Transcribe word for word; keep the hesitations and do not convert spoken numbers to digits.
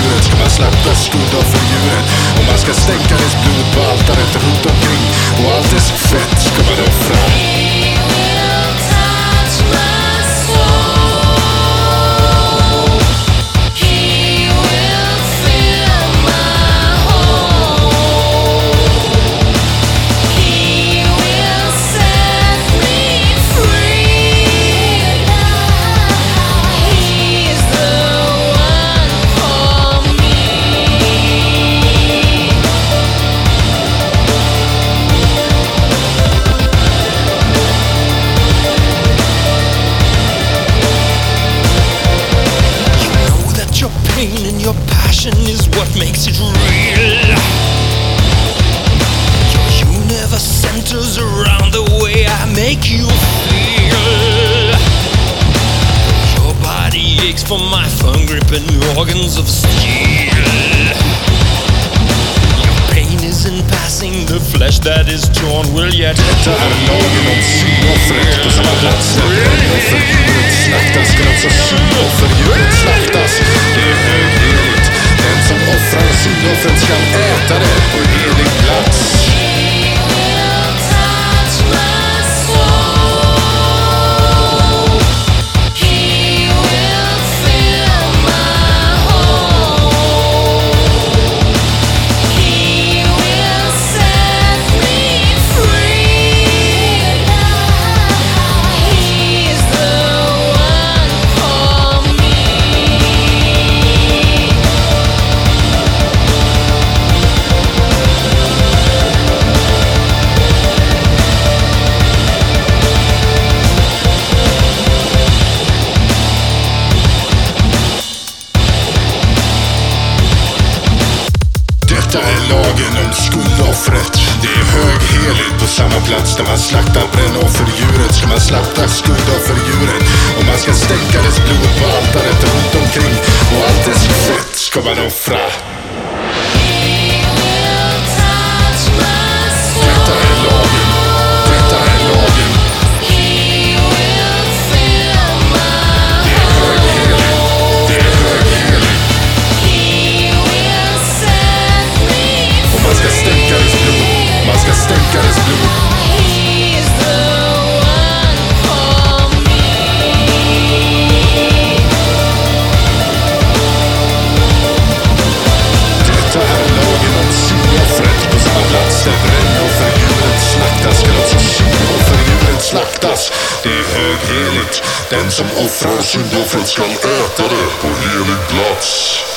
djuret ska man slakta skuldoffer-djuret. Och man ska stänka dess blod på altaret runt omkring. Och allt dess fett ska man offra. And your passion is what makes it real. Your universe centers around the way I make you feel. Your body aches for my firm grip and organs of steel. Your pain is in passing, the flesh that is torn will yet Detta är lagen om syndoffret. På samma plats där brännoffer-djuret slaktas ska också syndofferdjuret slaktas. Det är högheligt. Den som offrar syndoffret ska äta det på helig plats. Detta är lagen om skuldoffret. Det är högheligt. På samma plats där man slaktar brännoffer-djuret ska man slakta skuldofferdjuret. Och man ska stänka dess blod på altaret runt omkring. Och allt dess fett ska man offra. Detta är lagen. Detta är lagen. Det är högheligt. Det är högheligt. Man ska stänka dess blod. Man ska stänka dess blod. Detta är lagen om syndoffret. På samma plats där brännoffer-djuret slaktas ska också syndofferdjuret slaktas. Det är högheligt. Den som offrar syndoffret ska äta det på helig plats.